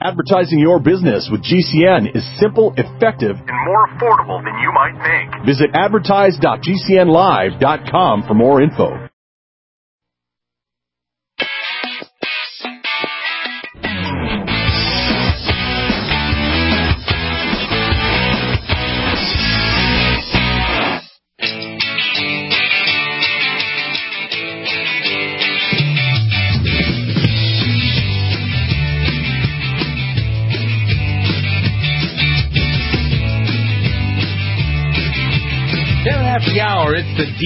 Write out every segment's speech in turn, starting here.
Advertising your business with GCN is simple, effective, and more affordable than you might think. Visit advertise.gcnlive.com for more info. After the hour, it's the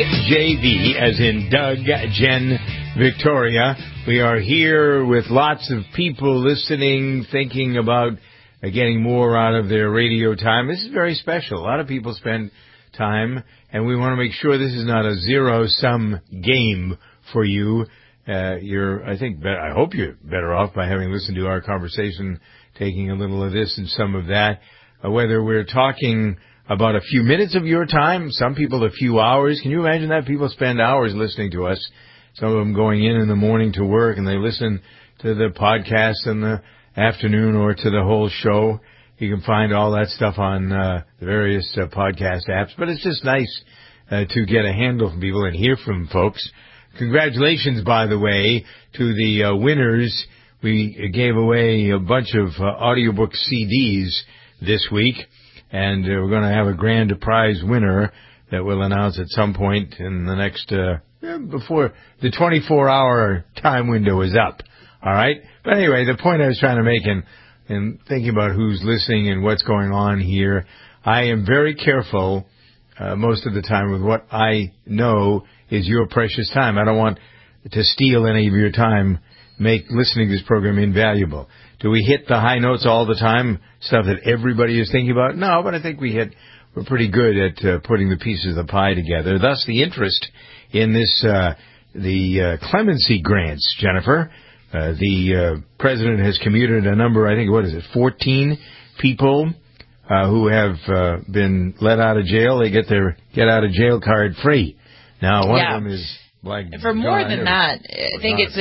DJV, as in Doug, Jen, Victoria. We are here with lots of people listening, thinking about getting more out of their radio time. This is very special. A lot of people spend time, and we want to make sure this is not a zero-sum game for you. I hope you're better off by having listened to our conversation, taking a little of this and some of that. Whether we're talking about a few minutes of your time, some people a few hours. Can you imagine that? People spend hours listening to us. Some of them going in the morning to work, and they listen to the podcast in the afternoon or to the whole show. You can find all that stuff on the various podcast apps. But it's just nice to get a handle from people and hear from folks. Congratulations, by the way, to the winners. We gave away a bunch of audiobook CDs this week. And we're going to have a grand prize winner that we'll announce at some point in the next, before the 24-hour time window is up. All right? But anyway, the point I was trying to make in thinking about who's listening and what's going on here, I am very careful most of the time with what I know is your precious time. I don't want to steal any of your time, make listening to this program invaluable. Do we hit the high notes all the time, stuff that everybody is thinking about? No, but I think we're pretty good at putting the pieces of the pie together. Thus, the interest in this, the clemency grants, Jennifer. The president has commuted a number, 14 people who have been let out of jail. They get their get-out-of-jail card free. Now, one of them is like... For more than that, I think it's...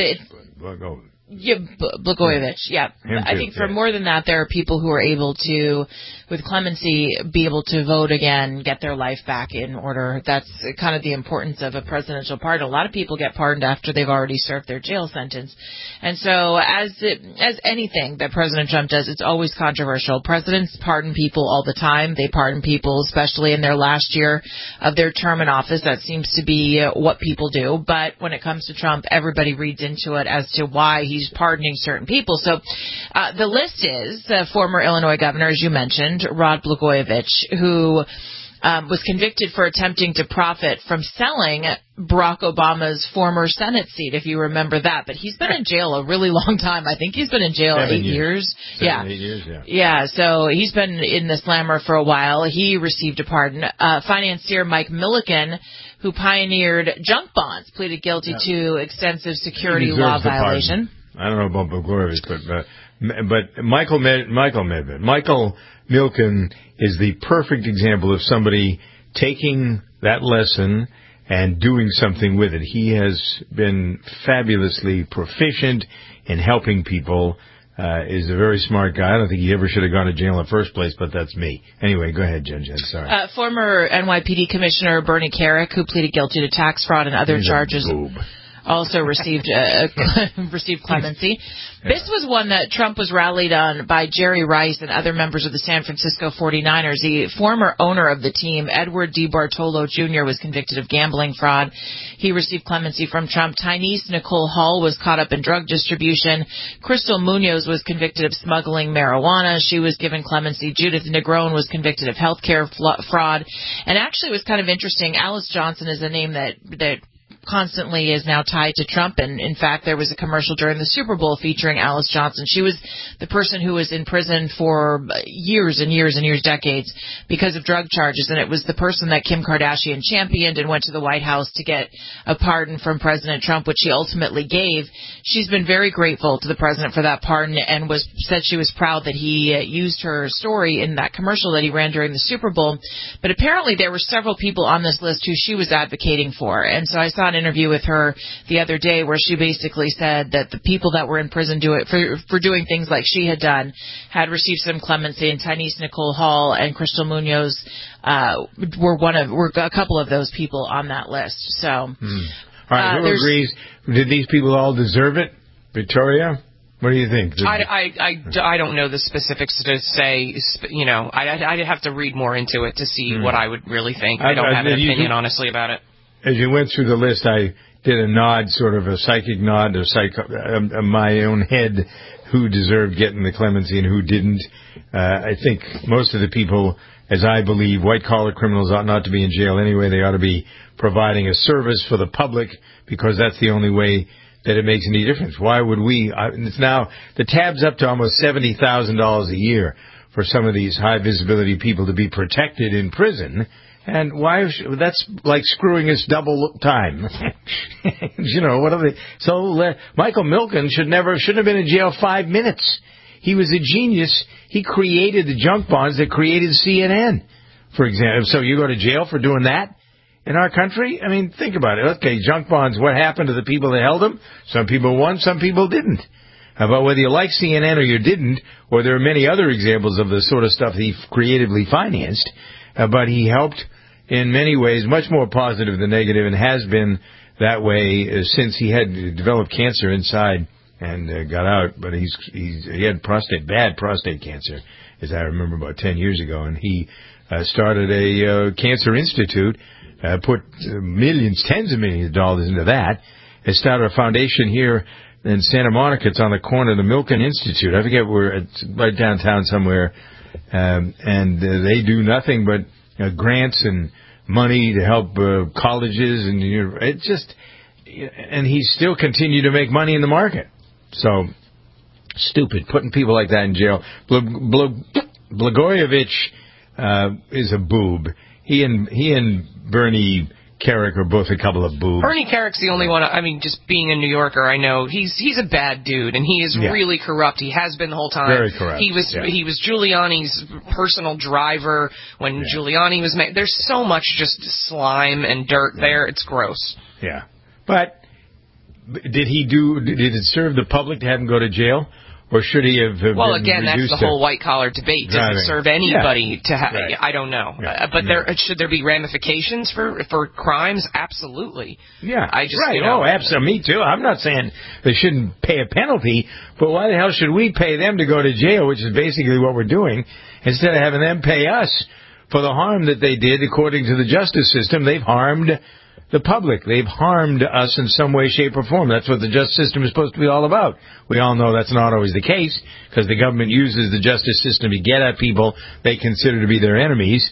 Blagojevich, yeah. I think for more than that, there are people who are able to, with clemency, be able to vote again, get their life back in order. That's kind of the importance of a presidential pardon. A lot of people get pardoned after they've already served their jail sentence. And so as anything that President Trump does, it's always controversial. Presidents pardon people all the time. They pardon people, especially in their last year of their term in office. That seems to be what people do. But when it comes to Trump, everybody reads into it as to why he's pardoning certain people. So the list is former Illinois governor, as you mentioned, Rod Blagojevich, who was convicted for attempting to profit from selling Barack Obama's former Senate seat, if you remember that. But he's been in jail a really long time. I think he's been in jail 8 years. 8 years, yeah. Yeah, so he's been in the slammer for a while. He received a pardon. Financier Mike Milliken, who pioneered junk bonds, pleaded guilty to extensive security law violation. I don't know about Blagojevich, but Michael Milken is the perfect example of somebody taking that lesson and doing something with it. He has been fabulously proficient in helping people. Is a very smart guy. I don't think he ever should have gone to jail in the first place, but that's me. Anyway, go ahead, Jen. Sorry. Former NYPD Commissioner Bernie Kerik, who pleaded guilty to tax fraud and other charges, also received clemency. Yeah. This was one that Trump was rallied on by Jerry Rice and other members of the San Francisco 49ers. The former owner of the team, Edward D. Bartolo Jr., was convicted of gambling fraud. He received clemency from Trump. Tyneese Nicole Hall was caught up in drug distribution. Crystal Munoz was convicted of smuggling marijuana. She was given clemency. Judith Negron was convicted of healthcare fraud. And actually it was kind of interesting. Alice Johnson is a name that constantly is now tied to Trump. And in fact, there was a commercial during the Super Bowl featuring Alice Johnson. She was the person who was in prison for years and years and years, decades, because of drug charges. And it was the person that Kim Kardashian championed and went to the White House to get a pardon from President Trump, which she ultimately gave. She's been very grateful to the president for that pardon and said she was proud that he used her story in that commercial that he ran during the Super Bowl. But apparently there were several people on this list who she was advocating for. And so I saw an fun interview with her the other day where she basically said that the people that were in prison for doing things like she had done had received some clemency, and Tyneese Nicole Hall and Crystal Munoz were a couple of those people on that list. So, all right, who agrees? Did these people all deserve it? Victoria? What do you think? I don't know the specifics to say, I'd have to read more into it to see what I would really think. I don't have an opinion, honestly, about it. As you went through the list, I did a nod, sort of a psychic nod, my own head, who deserved getting the clemency and who didn't. I think most of the people, as I believe, white-collar criminals ought not to be in jail anyway. They ought to be providing a service for the public because that's the only way that it makes any difference. Why would we? It's now, the tab's up to almost $70,000 a year for some of these high-visibility people to be protected in prison. And that's like screwing us double time. What are they? So Michael Milken shouldn't have been in jail 5 minutes. He was a genius. He created the junk bonds that created CNN, for example. So you go to jail for doing that in our country? I mean, think about it. Okay, junk bonds, what happened to the people that held them? Some people won, some people didn't. But whether you like CNN or you didn't, or there are many other examples of the sort of stuff he creatively financed, but he helped in many ways, much more positive than negative, and has been that way since he had developed cancer inside and got out. But he had bad prostate cancer, as I remember, about 10 years ago, and he started a cancer institute, put millions, tens of millions of dollars into that, and started a foundation here in Santa Monica. It's on the corner of the Milken Institute. I forget where, it's right downtown somewhere, and they do nothing but grants and money to help colleges, and and he still continued to make money in the market. So stupid, putting people like that in jail. Blagojevich is a boob. He and Bernie Kerik are both a couple of boobs. Bernie Kerik's the only one. I mean, just being a New Yorker, I know he's a bad dude, and he is really corrupt. He has been the whole time. Very corrupt. He was Giuliani's personal driver when Giuliani was made. There's so much just slime and dirt there. It's gross. Yeah, but did it serve the public to have him go to jail? Or should he have Well, again, that's the whole white-collar debate. Does it serve anybody to have... Right. I don't know. Yeah. But should there be ramifications for crimes? Absolutely. Yeah, right. Absolutely. Me too. I'm not saying they shouldn't pay a penalty, but why the hell should we pay them to go to jail, which is basically what we're doing, instead of having them pay us for the harm that they did according to the justice system? They've harmed the public. They've harmed us in some way, shape, or form. That's what the justice system is supposed to be all about. We all know that's not always the case, because the government uses the justice system to get at people they consider to be their enemies.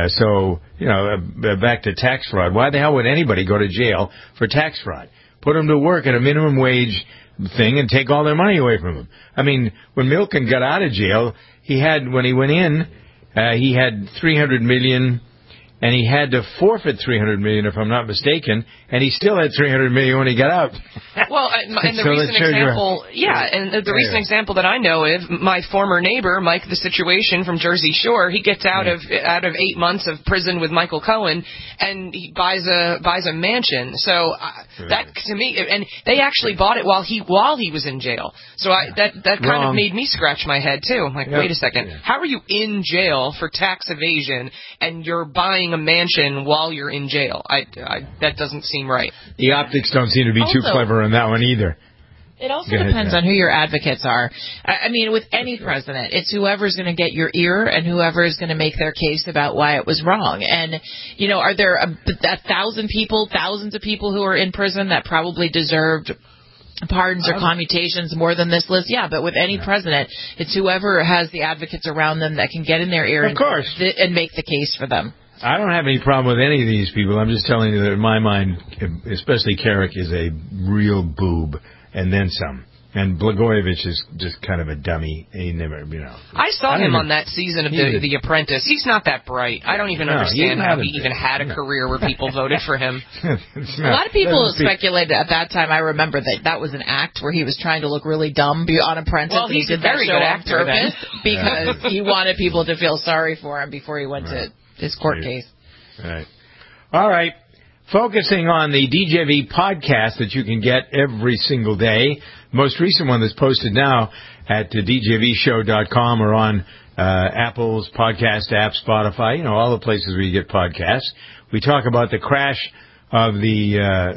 Back to tax fraud. Why the hell would anybody go to jail for tax fraud? Put them to work at a minimum wage thing and take all their money away from them. I mean, when Milken got out of jail, when he went in, he had $300 million. And he had to forfeit $300 million, if I'm not mistaken, and he still had $300 million when he got out. Well, and the recent example, the recent example that I know of, my former neighbor, Mike the Situation from Jersey Shore, he gets out of 8 months of prison with Michael Cohen, and he buys a mansion. So that to me, and they actually bought it while he was in jail. So that kind of made me scratch my head too. I'm like, wait a second, how are you in jail for tax evasion and you're buying a mansion while you're in jail? That doesn't seem right. The optics don't seem to be too clever on that one either. It also depends on who your advocates are. I mean, with any president, it's whoever's going to get your ear and whoever is going to make their case about why it was wrong. And, are there thousands of people who are in prison that probably deserved pardons or commutations more than this list? Yeah, but with any president, it's whoever has the advocates around them that can get in their ear and make the case for them. I don't have any problem with any of these people. I'm just telling you that in my mind, especially Kerik is a real boob, and then some. And Blagojevich is just kind of a dummy. He never, I saw him on that season of The Apprentice. He's not that bright. I don't even understand how he even had a career where people voted for him. A lot of people speculated at that time. I remember that was an act where he was trying to look really dumb on Apprentice. Well, he's a very good actor on purpose because he wanted people to feel sorry for him before he went to his court case. Right. All right. focusing on the DJV podcast that you can get every single day. The most recent one that's posted now at djvshow.com or on Apple's podcast app, Spotify, all the places where you get podcasts. We talk about the crash of the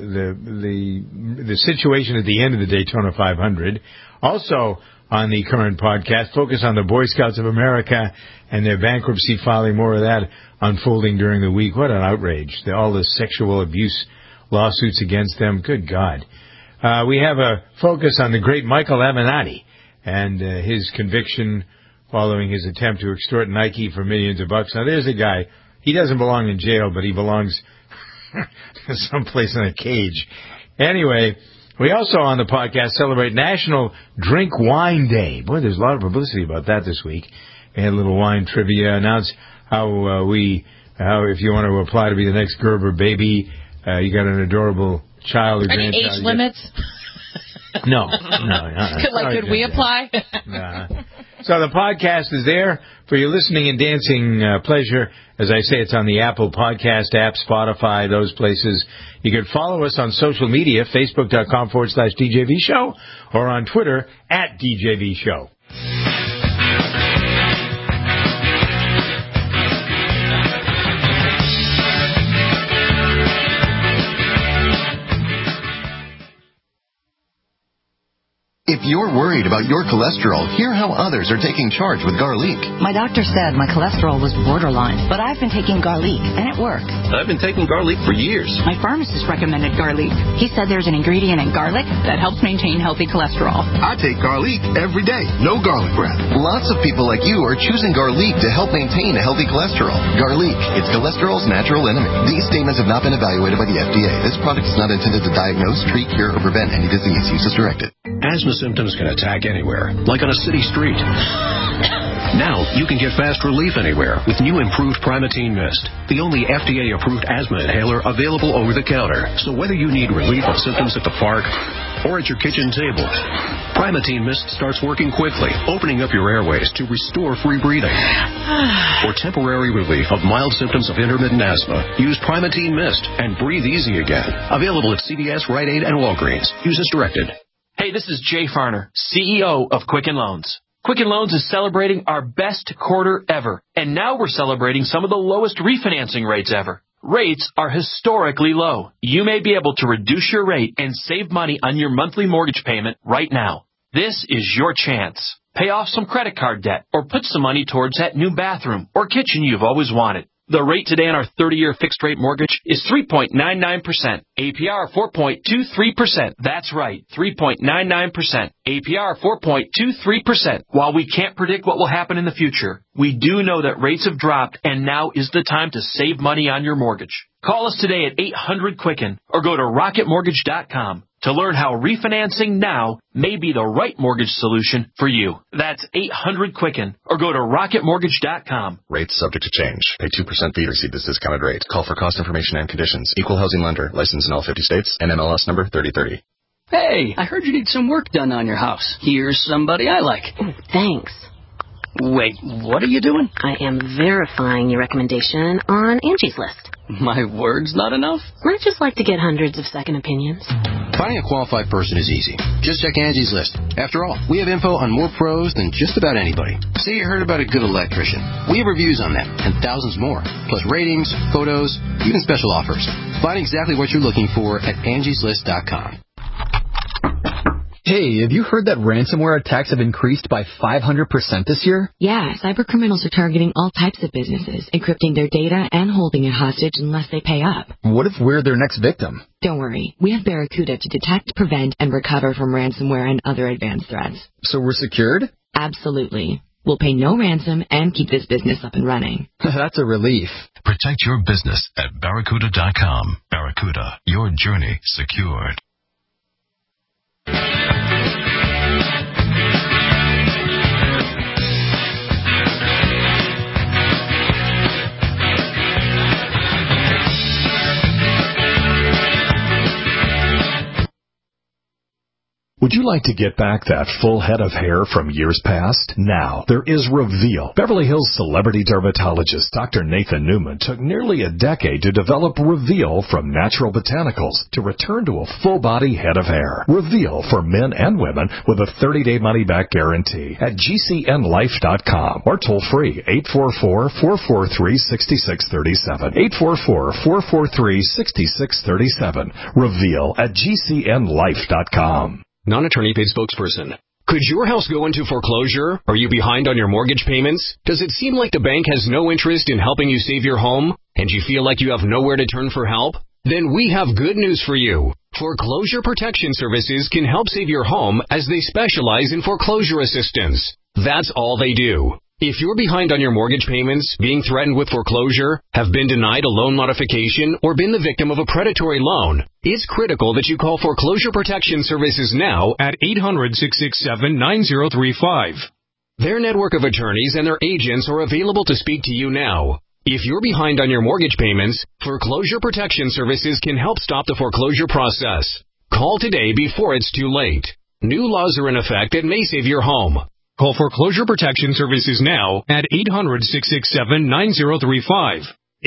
situation at the end of the Daytona 500. Also on the current podcast, focus on the Boy Scouts of America and their bankruptcy filing. More of that unfolding during the week. What an outrage. All the sexual abuse lawsuits against them. Good God. We have a focus on the great Michael Avenatti and his conviction following his attempt to extort Nike for millions of bucks. Now, there's a guy. He doesn't belong in jail, but he belongs someplace in a cage. Anyway, we also on the podcast celebrate National Drink Wine Day. Boy, there's a lot of publicity about that this week. We had a little wine trivia, announce how if you want to apply to be the next Gerber baby, you got an adorable child or grandchild. Any age limits? No. Could we apply? Nah. So the podcast is there for your listening and dancing pleasure. As I say, it's on the Apple Podcast app, Spotify, those places. You can follow us on social media, facebook.com/DJV Show, or on Twitter @DJV Show. If you're worried about your cholesterol, hear how others are taking charge with Garlic. My doctor said my cholesterol was borderline, but I've been taking Garlic, and it worked. I've been taking Garlic for years. My pharmacist recommended Garlic. He said there's an ingredient in garlic that helps maintain healthy cholesterol. I take Garlic every day. No garlic breath. Lots of people like you are choosing Garlic to help maintain a healthy cholesterol. Garlic, it's cholesterol's natural enemy. These statements have not been evaluated by the FDA. This product is not intended to diagnose, treat, cure, or prevent any disease. Use as directed. Asthma symptoms can attack anywhere, like on a city street. Now, you can get fast relief anywhere with new improved Primatene Mist, the only FDA-approved asthma inhaler available over the counter. So whether you need relief of symptoms at the park or at your kitchen table, Primatene Mist starts working quickly, opening up your airways to restore free breathing. For temporary relief of mild symptoms of intermittent asthma, use Primatene Mist and breathe easy again. Available at CVS, Rite Aid, and Walgreens. Use as directed. Hey, this is Jay Farner, CEO of Quicken Loans. Quicken Loans is celebrating our best quarter ever, and now we're celebrating some of the lowest refinancing rates ever. Rates are historically low. You may be able to reduce your rate and save money on your monthly mortgage payment right now. This is your chance. Pay off some credit card debt or put some money towards that new bathroom or kitchen you've always wanted. The rate today on our 30-year fixed-rate mortgage is 3.99%. APR 4.23%. That's right, 3.99%. APR 4.23%. While we can't predict what will happen in the future, we do know that rates have dropped, and now is the time to save money on your mortgage. Call us today at 800-QUICKEN or go to rocketmortgage.com to learn how refinancing now may be the right mortgage solution for you. That's 800-QUICKEN or go to rocketmortgage.com. Rates subject to change. Pay 2% fee to receive this discounted rate. Call for cost information and conditions. Equal housing lender. Licensed in all 50 states. NMLS number 3030. Hey, I heard you need some work done on your house. Here's somebody I like. Thanks. Wait, what are you doing? I am verifying your recommendation on Angie's List. My word's not enough? I just like to get hundreds of second opinions. Finding a qualified person is easy. Just check Angie's List. After all, we have info on more pros than just about anybody. Say you heard about a good electrician. We have reviews on them, and thousands more. Plus ratings, photos, even special offers. Find exactly what you're looking for at angieslist.com. Hey, have you heard that ransomware attacks have increased by 500% this year? Yeah, cybercriminals are targeting all types of businesses, encrypting their data and holding it hostage unless they pay up. What if we're their next victim? Don't worry. We have Barracuda to detect, prevent, and recover from ransomware and other advanced threats. So we're secured? Absolutely. We'll pay no ransom and keep this business up and running. That's a relief. Protect your business at Barracuda.com. Barracuda, your journey secured. Would you like to get back that full head of hair from years past? Now, there is Reveal. Beverly Hills celebrity dermatologist Dr. Nathan Newman took nearly a decade to develop Reveal from natural botanicals to return to a full-body head of hair. Reveal for men and women with a 30-day money-back guarantee at GCNlife.com or toll-free 844-443-6637. 844-443-6637. Reveal at GCNlife.com. Non-attorney paid spokesperson. Could your house go into foreclosure? Are you behind on your mortgage payments? Does it seem like the bank has no interest in helping you save your home? And you feel like you have nowhere to turn for help? Then we have good news for you. Foreclosure Protection Services can help save your home as they specialize in foreclosure assistance. That's all they do. If you're behind on your mortgage payments, being threatened with foreclosure, have been denied a loan modification, or been the victim of a predatory loan, it's critical that you call Foreclosure Protection Services now at 800-667-9035. Their network of attorneys and their agents are available to speak to you now. If you're behind on your mortgage payments, Foreclosure Protection Services can help stop the foreclosure process. Call today before it's too late. New laws are in effect that may save your home. Call Foreclosure Protection Services now at 800-667-9035.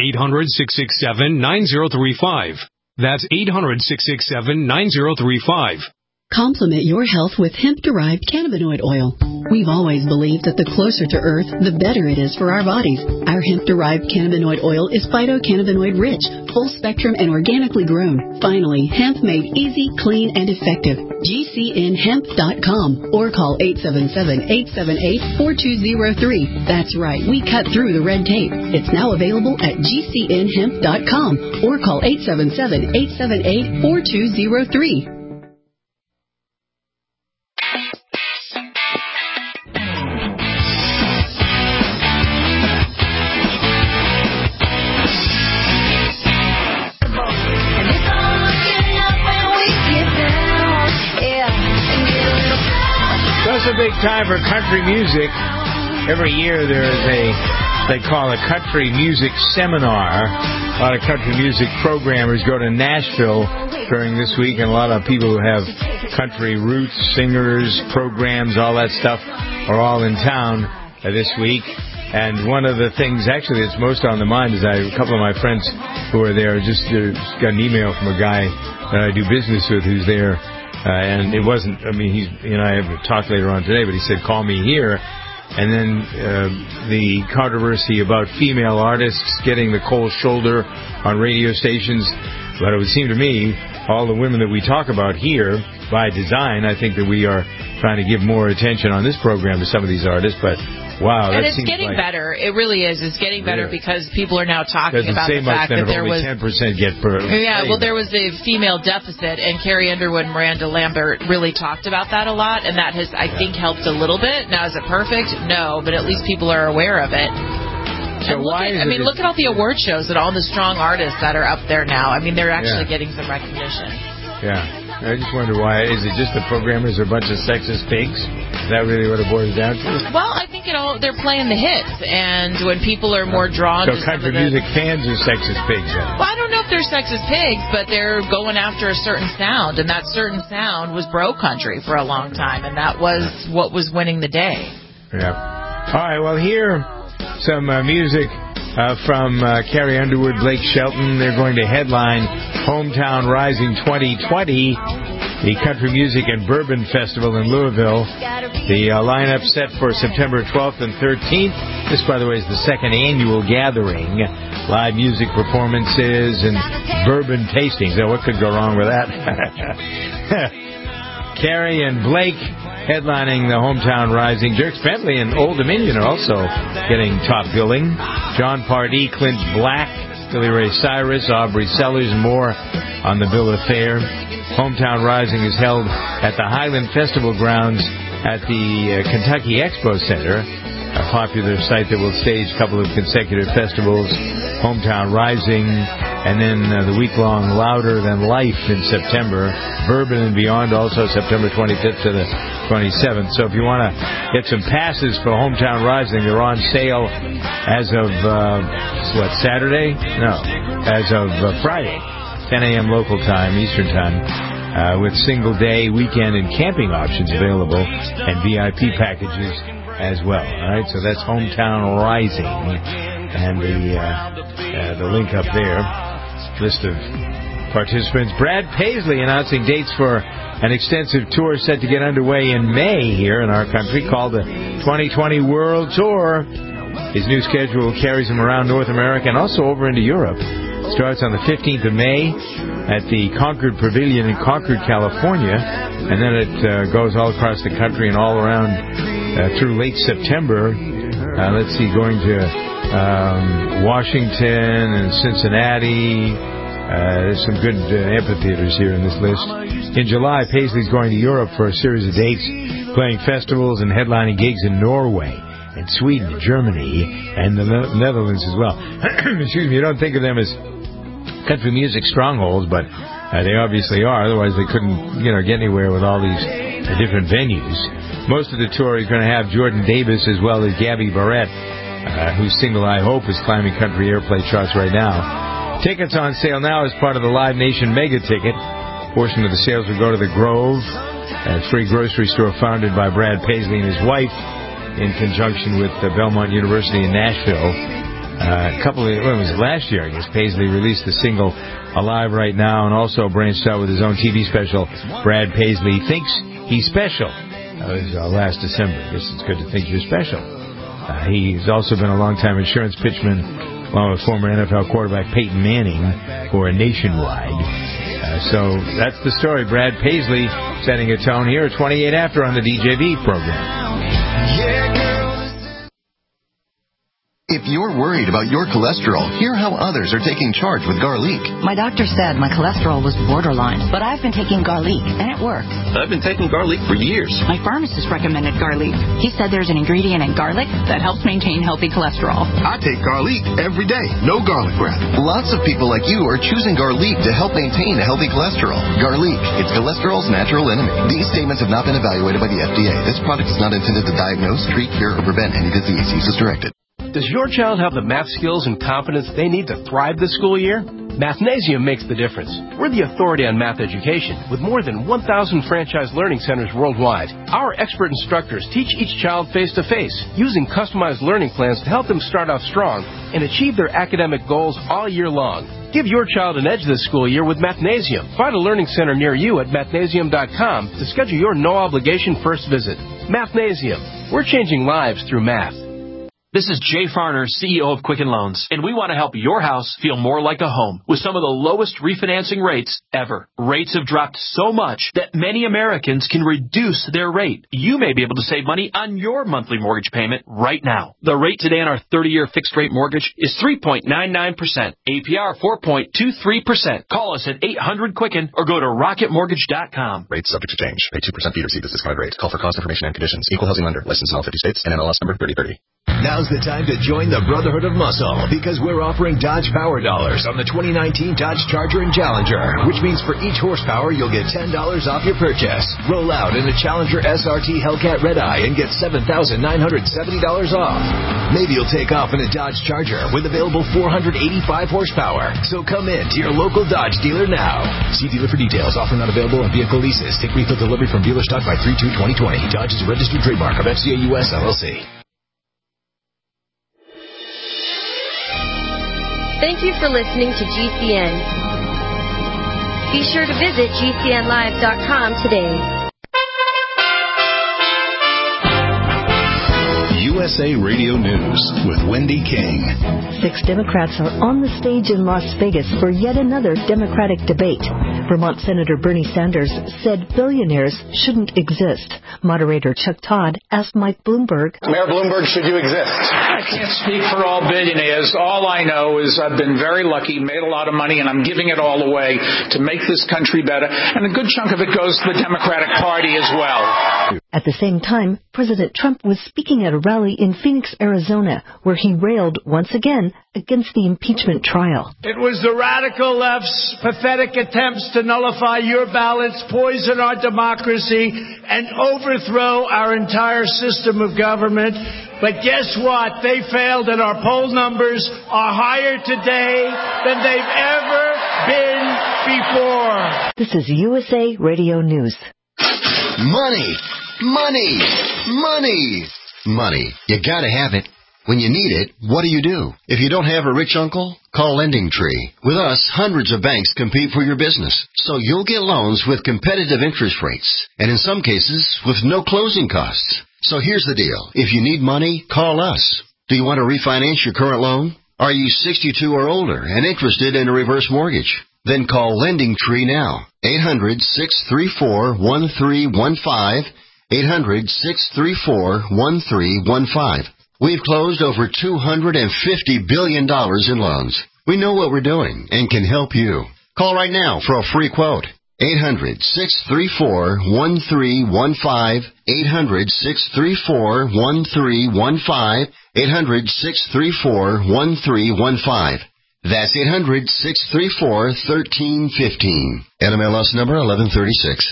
800-667-9035. That's 800-667-9035. Complement your health with hemp-derived cannabinoid oil. We've always believed that the closer to Earth, the better it is for our bodies. Our hemp-derived cannabinoid oil is phytocannabinoid-rich, full-spectrum, and organically grown. Finally, hemp made easy, clean, and effective. GCNhemp.com or call 877-878-4203. That's right, we cut through the red tape. It's now available at GCNhemp.com or call 877-878-4203. It's a big time for country music. Every year there is they call a country music seminar. A lot of country music programmers go to Nashville during this week, and a lot of people who have country roots, singers, programs, all that stuff are all in town this week. And one of the things actually that's most on the mind is a couple of my friends who are there just got an email from a guy that I do business with who's there. And it wasn't, I mean, he and I have talked later on today, but he said, call me here. And then the controversy about female artists getting the cold shoulder on radio stations. But it would seem to me, all the women that we talk about here, by design, I think that we are trying to give more attention on this program to some of these artists. But wow, and it's getting better. It really is. It's getting better because people are now talking about the fact that there was 10% get per. Yeah, well, there was a female deficit, and Carrie Underwood and Miranda Lambert really talked about that a lot, and that has, I think, helped a little bit. Now, is it perfect? No, but at least people are aware of it. So look at all the award shows and all the strong artists that are up there now. I mean, they're actually getting some recognition. Yeah. I just wonder why. Is it just the programmers are a bunch of sexist pigs? Is that really what it boils down to? Well, I think they're playing the hits, and when people are more drawn to country music fans are sexist pigs. Then. Well, I don't know if they're sexist pigs, but they're going after a certain sound, and that certain sound was bro country for a long time, and that was what was winning the day. Yeah. All right. Well, here some music. From Carrie Underwood, Blake Shelton. They're going to headline Hometown Rising 2020, the Country Music and Bourbon Festival in Louisville. The lineup set for September 12th and 13th. This, by the way, is the second annual gathering. Live music performances and bourbon tastings. Now, what could go wrong with that? Carrie and Blake headlining the Hometown Rising. Dierks Bentley and Old Dominion are also getting top billing. John Pardee, Clint Black, Billy Ray Cyrus, Aubrey Sellers, and more on the bill of fare. Hometown Rising is held at the Highland Festival grounds at the Kentucky Expo Center, a popular site that will stage a couple of consecutive festivals. Hometown Rising, and then the week-long Louder Than Life in September. Bourbon and Beyond also September 25th to the 27th. So if you want to get some passes for Hometown Rising, they're on sale as of, Saturday? No, as of Friday, 10 a.m. local time, Eastern time. with single-day, weekend, and camping options available, and VIP packages as well. All right, so that's Hometown Rising, and the link up there, list of participants. Brad Paisley announcing dates for an extensive tour set to get underway in May here in our country, called the 2020 World Tour. His new schedule carries him around North America and also over into Europe. Starts on the 15th of May at the Concord Pavilion in Concord, California, and then it goes all across the country and all around through late September. Let's see, going to Washington and Cincinnati. There's some good amphitheaters here in this list. In July, Paisley's going to Europe for a series of dates, playing festivals and headlining gigs in Norway and Sweden, Germany, and the Netherlands as well. Excuse me, you don't think of them as country music strongholds, but they obviously are. Otherwise, they couldn't, get anywhere with all these different venues. Most of the tour is going to have Jordan Davis as well as Gabby Barrett, whose single "I Hope" is climbing country airplay charts right now. Tickets on sale now as part of the Live Nation Mega Ticket. A portion of the sales will go to the Grove, a free grocery store founded by Brad Paisley and his wife in conjunction with Belmont University in Nashville. Last year, I guess, Paisley released the single "Alive Right Now" and also branched out with his own TV special, Brad Paisley Thinks He's Special. That was last December. I guess it's good to think you're special. He's also been a longtime insurance pitchman, along with former NFL quarterback Peyton Manning, for a Nationwide. So that's the story. Brad Paisley setting a tone here at 28 after on the DJV program. If you're worried about your cholesterol, hear how others are taking charge with Garlic. My doctor said my cholesterol was borderline, but I've been taking Garlic, and it works. I've been taking Garlic for years. My pharmacist recommended Garlic. He said there's an ingredient in garlic that helps maintain healthy cholesterol. I take Garlic every day. No garlic breath. Lots of people like you are choosing Garlic to help maintain a healthy cholesterol. Garlic, it's cholesterol's natural enemy. These statements have not been evaluated by the FDA. This product is not intended to diagnose, treat, cure, or prevent any disease. Use as directed. Does your child have the math skills and confidence they need to thrive this school year? Mathnasium makes the difference. We're the authority on math education with more than 1,000 franchise learning centers worldwide. Our expert instructors teach each child face-to-face, using customized learning plans to help them start off strong and achieve their academic goals all year long. Give your child an edge this school year with Mathnasium. Find a learning center near you at mathnasium.com to schedule your no-obligation first visit. Mathnasium. We're changing lives through math. This is Jay Farner, CEO of Quicken Loans, and we want to help your house feel more like a home with some of the lowest refinancing rates ever. Rates have dropped so much that many Americans can reduce their rate. You may be able to save money on your monthly mortgage payment right now. The rate today on our 30-year fixed-rate mortgage is 3.99%, APR 4.23%. Call us at 800-QUICKEN or go to rocketmortgage.com. Rates subject to change. Pay 2% fee to receive this discounted rate. Call for cost information and conditions. Equal housing lender. Licensed in all 50 states. NMLS number 3030. Now's the time to join the Brotherhood of Muscle because we're offering Dodge Power Dollars on the 2019 Dodge Charger and Challenger, which means for each horsepower, you'll get $10 off your purchase. Roll out in a Challenger SRT Hellcat Red Eye and get $7,970 off. Maybe you'll take off in a Dodge Charger with available 485 horsepower. So come in to your local Dodge dealer now. See dealer for details. Offer not available on vehicle leases. Take refill delivery from dealer stock by 3/2/2020. Dodge is a registered trademark of FCA US LLC. Thank you for listening to GCN. Be sure to visit GCNlive.com today. USA Radio News with Wendy King. 6 Democrats are on the stage in Las Vegas for yet another Democratic debate. Vermont Senator Bernie Sanders said billionaires shouldn't exist. Moderator Chuck Todd asked Mike Bloomberg, Mayor Bloomberg, should you exist? I can't speak for all billionaires. All I know is I've been very lucky, made a lot of money, and I'm giving it all away to make this country better. And a good chunk of it goes to the Democratic Party as well. At the same time, President Trump was speaking at a rally in Phoenix, Arizona, where he railed once again against the impeachment trial. It was the radical left's pathetic attempts to nullify your ballots, poison our democracy, and overthrow our entire system of government. But guess what? They failed, and our poll numbers are higher today than they've ever been before. This is USA Radio News. Money! Money! Money! Money. You gotta have it. When you need it, what do? If you don't have a rich uncle, call LendingTree. With us, hundreds of banks compete for your business, so you'll get loans with competitive interest rates, and in some cases, with no closing costs. So here's the deal. If you need money, call us. Do you want to refinance your current loan? Are you 62 or older and interested in a reverse mortgage? Then call LendingTree now. 800-634-1315. 800-634-1315. We've closed over $250 billion in loans. We know what we're doing and can help you. Call right now for a free quote. 800-634-1315. 800-634-1315. 800-634-1315. That's 800-634-1315. NMLS number 1136.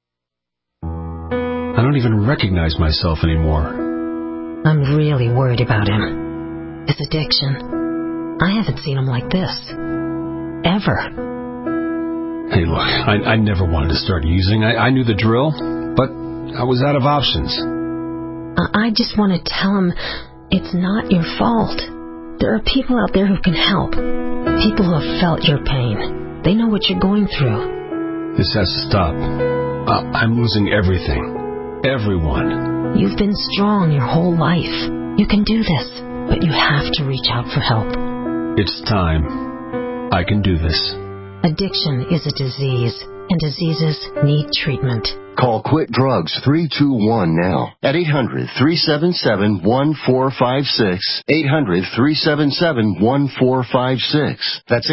I don't even recognize myself anymore. I'm really worried about him. His addiction. I haven't seen him like this. Ever. Hey, look, I never wanted to start using. I knew the drill, but I was out of options. I just want to tell him it's not your fault. There are people out there who can help. People who have felt your pain. They know what you're going through. This has to stop. I'm losing everything. Everyone. You've been strong your whole life. You can do this, but you have to reach out for help. It's time. I can do this. Addiction is a disease, and diseases need treatment. Call Quit Drugs 321 now at 800-377-1456. 800-377-1456. That's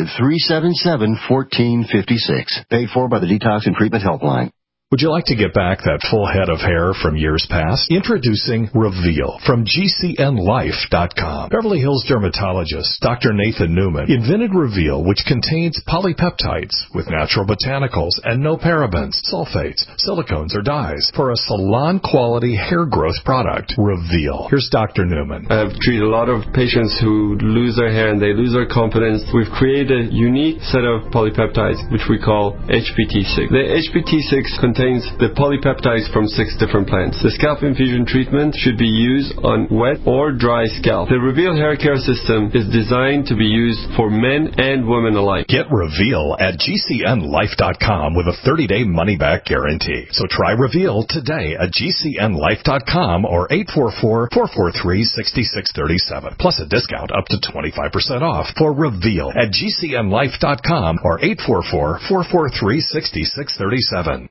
800-377-1456. Paid for by the Detox and Treatment Helpline. Would you like to get back that full head of hair from years past? Introducing Reveal from GCNLife.com. Beverly Hills dermatologist Dr. Nathan Newman invented Reveal, which contains polypeptides with natural botanicals and no parabens, sulfates, silicones, or dyes for a salon-quality hair growth product. Reveal. Here's Dr. Newman. I've treated a lot of patients who lose their hair and they lose their confidence. We've created a unique set of polypeptides, which we call HPT6. The HPT6 contains the polypeptides from 6 different plants. The scalp infusion treatment should be used on wet or dry scalp. The Reveal hair care system is designed to be used for men and women alike. Get Reveal at GCNLife.com with a 30-day money-back guarantee. So try Reveal today at GCNLife.com or 844-443-6637. Plus a discount up to 25% off for Reveal at GCNLife.com or 844-443-6637.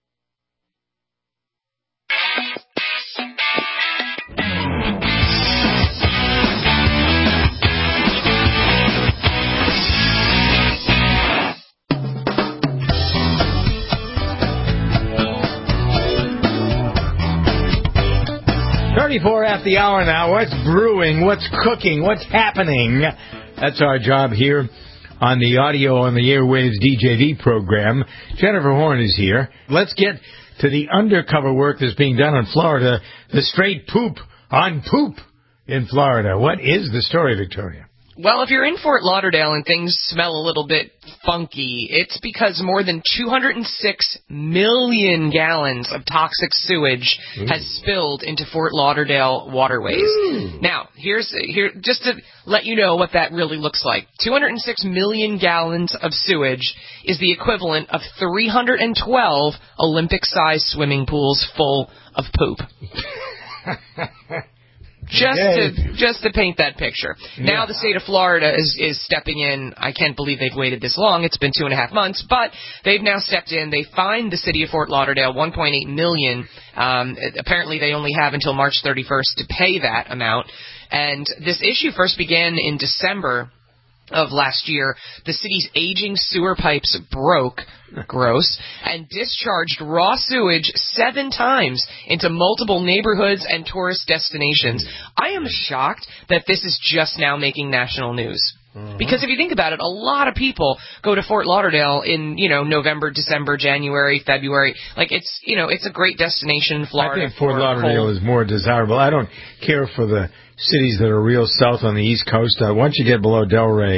At the hour now. What's brewing? What's cooking? What's happening? That's our job here on the audio on the airwaves DJV program. Jennifer Horn is here. Let's get to the undercover work that's being done in Florida. The straight poop on poop in Florida. What is the story, Victoria? Well, if you're in Fort Lauderdale and things smell a little bit funky, it's because more than 206 million gallons of toxic sewage has spilled into Fort Lauderdale waterways. Now, here, just to let you know what that really looks like. 206 million gallons of sewage is the equivalent of 312 Olympic-sized swimming pools full of poop. Just to paint that picture. Yeah. Now the state of Florida is stepping in. I can't believe they've waited this long. It's been 2.5 months, but they've now stepped in. They fined the city of Fort Lauderdale $1.8 million. Apparently they only have until March 31st to pay that amount. And this issue first began in December of last year. The city's aging sewer pipes broke, gross, and discharged raw sewage 7 times into multiple neighborhoods and tourist destinations. I am shocked that this is just now making national news. Because if you think about it, a lot of people go to Fort Lauderdale in, November, December, January, February. Like, it's a great destination in Florida. I think Fort Lauderdale is more desirable. I don't care for the cities that are real south on the East Coast. Once you get below Delray,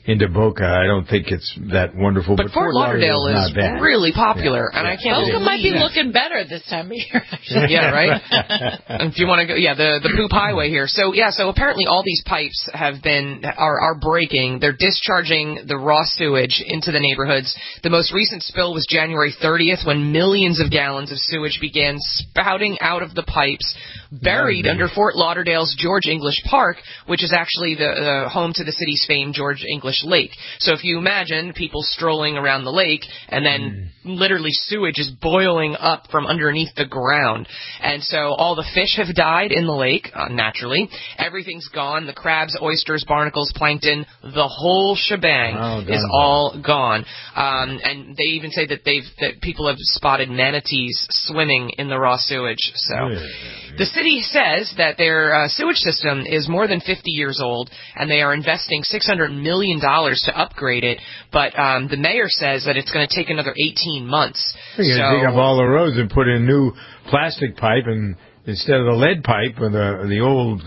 into Boca. I don't think it's that wonderful. But Fort Lauderdale is really popular, and I can't believe Boca might be looking better this time of year. Actually. Yeah, right. And if you want to go, the Poop Highway here. So apparently all these pipes are breaking. They're discharging the raw sewage into the neighborhoods. The most recent spill was January 30th, when millions of gallons of sewage began spouting out of the pipes, buried under Fort Lauderdale's George English Park, which is actually the home to the city's famed George English Lake. So if you imagine people strolling around the lake, and then literally sewage is boiling up from underneath the ground. And so all the fish have died in the lake, naturally. Everything's gone. The crabs, oysters, barnacles, plankton, the whole shebang is all gone. And they even say that that people have spotted manatees swimming in the raw sewage. So the city says that their sewage system is more than 50 years old, and they are investing $600 million to upgrade it. But the mayor says that it's going to take another 18 months. You're going to dig up all the roads and put in new plastic pipe, and instead of the lead pipe or the old,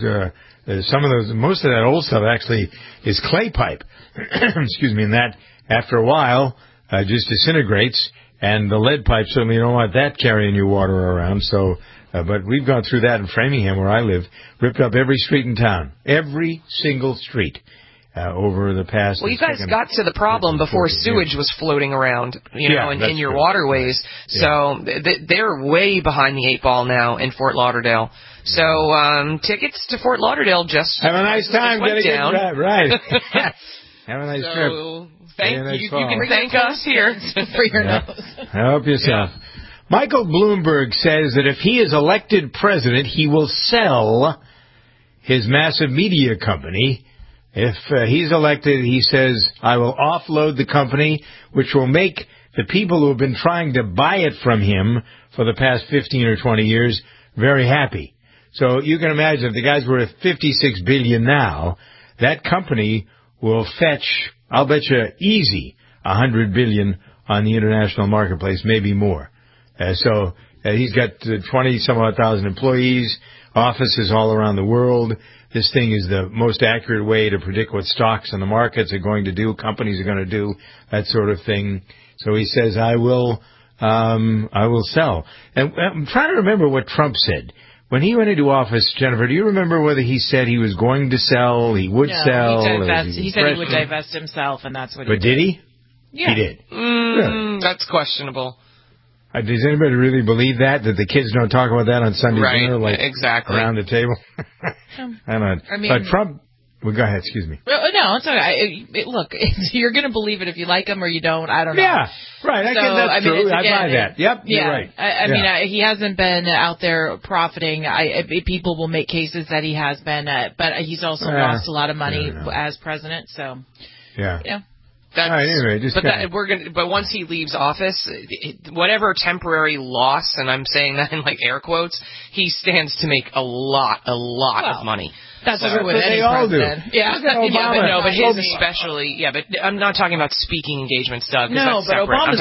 most of that old stuff actually is clay pipe. Excuse me, and that after a while just disintegrates, and the lead pipe, certainly you don't want that carrying your water around. So, but we've gone through that in Framingham, where I live, ripped up every street in town, every single street. Over the past... Well, you guys got to the problem before sewage was floating around, in your waterways. So they're way behind the 8 ball now in Fort Lauderdale. So tickets to Fort Lauderdale just... Have a nice time. Went down. Right. Have a nice trip. You can thank us here for your nose. Help yourself. Michael Bloomberg says that if he is elected president, he will sell his massive media company. If he's elected, he says, I will offload the company, which will make the people who have been trying to buy it from him for the past 15 or 20 years very happy. So you can imagine if the guy's worth $56 billion now, that company will fetch, I'll bet you, easy $100 billion on the international marketplace, maybe more. So he's got 20-some-odd thousand employees, offices all around the world. This thing is the most accurate way to predict what stocks and the markets are going to do, companies are going to do, that sort of thing. So he says, I will sell. And I'm trying to remember what Trump said. When he went into office, Jennifer, do you remember whether he said he was going to sell, he would sell? He said he would divest himself, and that's what he did. But did he? Yeah. He did. Really? That's questionable. Does anybody really believe that the kids don't talk about that on Sunday dinner, exactly around the table? I don't know. But Trump, well, go ahead. Excuse me. No, it's okay. Look, you're going to believe it if you like him or you don't. I don't know. Yeah, right. I guess that's true. I buy that. Yep, you're right. I mean, he hasn't been out there profiting. People will make cases that he has been, but he's also lost a lot of money as president. So, yeah. All right, anyway, but once he leaves office, whatever temporary loss, and I'm saying that in air quotes, he stands to make a lot of money. That's true with any Do. president. Yeah, but his especially. Yeah, but I'm not talking about speaking engagements, Doug. No, but Obama's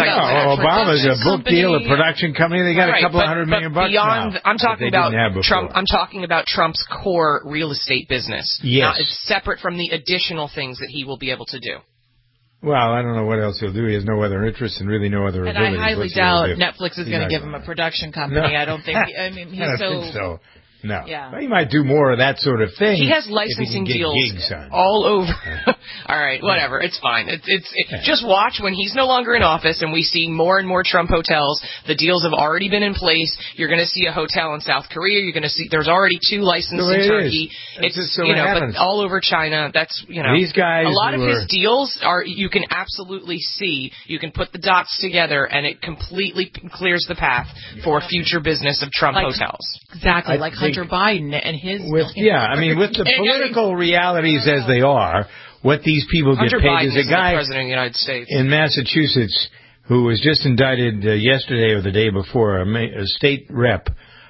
a book deal, a production company. They got a couple $100 million bucks now. I'm talking about Trump. I'm talking about Trump's core real estate business. Yes, it's separate from the additional things that he will be able to do. Well, I don't know what else he'll do. He has no other interests and really no other abilities. And I highly doubt Netflix is going to give him a production company. No. I don't think. He's I don't think so. No. Yeah. He might do more of that sort of thing. He has licensing deals all over. All right, whatever. It's fine. Just watch when he's no longer in office and we see more and more Trump hotels. The deals have already been in place. You're going to see a hotel in South Korea. You're going to see there's already 2 licensed in Turkey. It's but all over China. That's these guys. A lot of his deals are you can absolutely see. You can put the dots together and it completely clears the path for future business of Trump hotels. Exactly, like Hunter Biden and his... with the political realities as they are, what these people get Hunter paid Biden is a guy the president of the United States. In Massachusetts who was just indicted yesterday or the day before, a state rep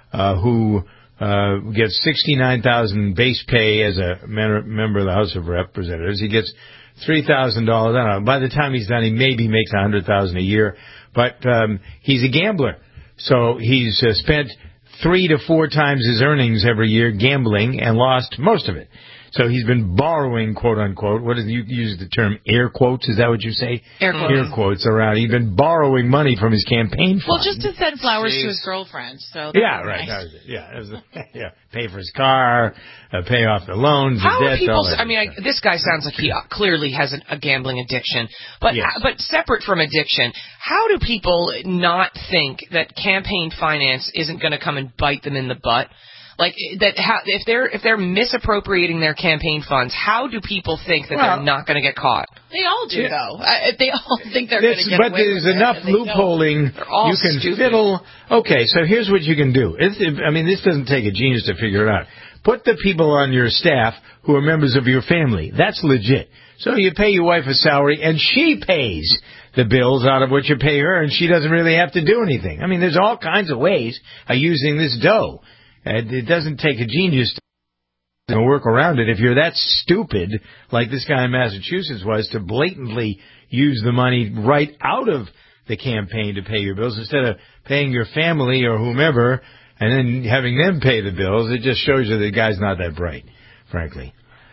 who gets $69,000 base pay as a member of the House of Representatives. He gets $3,000. I don't know. By the time he's done, he maybe makes $100,000 a year. But he's a gambler, so he's spent 3 to 4 times his earnings every year gambling and lost most of it. So he's been borrowing, quote unquote. What is you use the term air quotes? Is that what you say? Air quotes. Air quotes around. He's been borrowing money from his campaign fund. Well, just to send flowers to his girlfriend. So yeah, right. Nice. That was it. Yeah, pay for his car, pay off the loans, How the are debts. people? All that This guy sounds like he clearly has a gambling addiction. But but separate from addiction, how do people not think that campaign finance isn't going to come and bite them in the butt? Like that, if they're misappropriating their campaign funds, how do people think that they're not going to get caught? They all do, though. They all think they're going to get away with it. But there's enough loopholing. You can fiddle. Okay, so here's what you can do. This doesn't take a genius to figure it out. Put the people on your staff who are members of your family. That's legit. So you pay your wife a salary, and she pays the bills out of what you pay her, and she doesn't really have to do anything. There's all kinds of ways of using this dough. It doesn't take a genius to work around it. If you're that stupid, like this guy in Massachusetts was, to blatantly use the money right out of the campaign to pay your bills instead of paying your family or whomever and then having them pay the bills, it just shows you the guy's not that bright, frankly.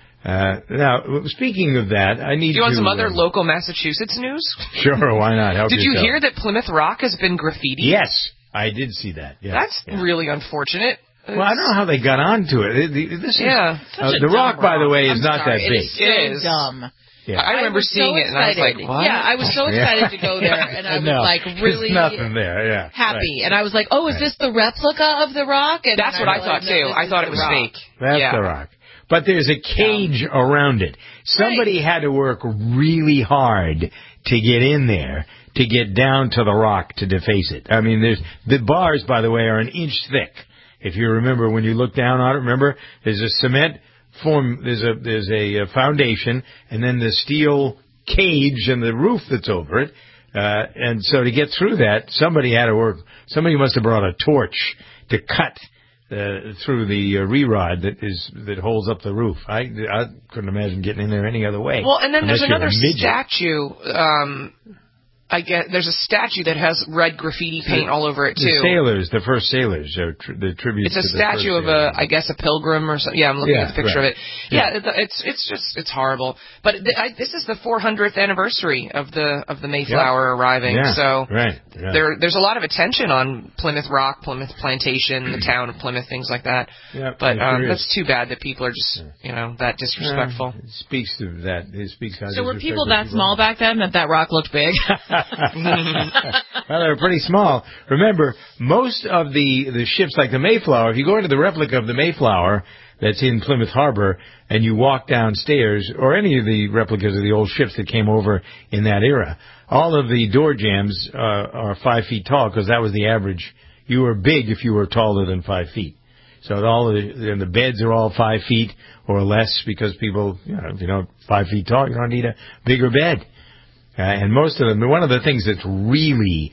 Now, speaking of that, I need to... Do you want some other local Massachusetts news? Sure, why not? Help Did yourself. You hear that Plymouth Rock has been graffitied? Yes, I did see that. Yeah, That's really unfortunate. Well, I don't know how they got onto it. The Rock, by the way, is not that big. It is dumb. Yeah. I remember seeing it, and I was like, what? Yeah, I was so excited to go there, and I was really nothing there, happy. Right. And I was like, oh, is this the replica of The Rock? And that's what I thought, too. I thought it was fake. That's The Rock. But there's a cage around it. Somebody had to work really hard to get in there, to get down to The Rock to deface it. The bars, by the way, are an inch thick. If you remember, when you look down on it, remember, there's a cement form, there's a foundation, and then the steel cage and the roof that's over it. And so to get through that, somebody somebody must have brought a torch to cut through the re-rod that holds up the roof. I couldn't imagine getting in there any other way. Well, and then there's another statue. I guess there's a statue that has red graffiti paint all over it too. The first sailors, the tribute. It's a statue of a pilgrim or something. Yeah, I'm looking at the picture of it. Yeah, it's horrible. But this is the 400th anniversary of the Mayflower arriving. Yeah, so there's a lot of attention on Plymouth Rock, Plymouth Plantation, the town of Plymouth, things like that. Yeah, but that's too bad that people are just that disrespectful. It speaks to that. It speaks how. So were people that small back then that Rock looked big? Well, they were pretty small. Remember, most of the ships, like the Mayflower, if you go into the replica of the Mayflower that's in Plymouth Harbor and you walk downstairs, or any of the replicas of the old ships that came over in that era, all of the door jambs are 5 feet tall because that was the average. You were big if you were taller than 5 feet. So and the beds are all 5 feet or less because people, if you're 5 feet tall, you don't need a bigger bed. And most of them, one of the things that's really,